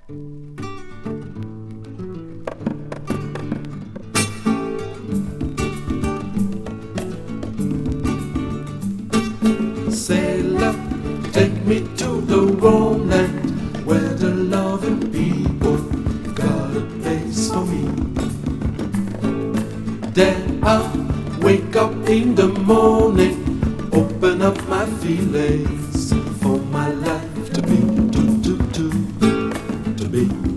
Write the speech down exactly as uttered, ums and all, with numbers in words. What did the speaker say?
Sailor, take me to the warm land where the loving people got a place for me. Then I'll wake up in the morning, open up my feelings for my life to be, to, to, to, to be.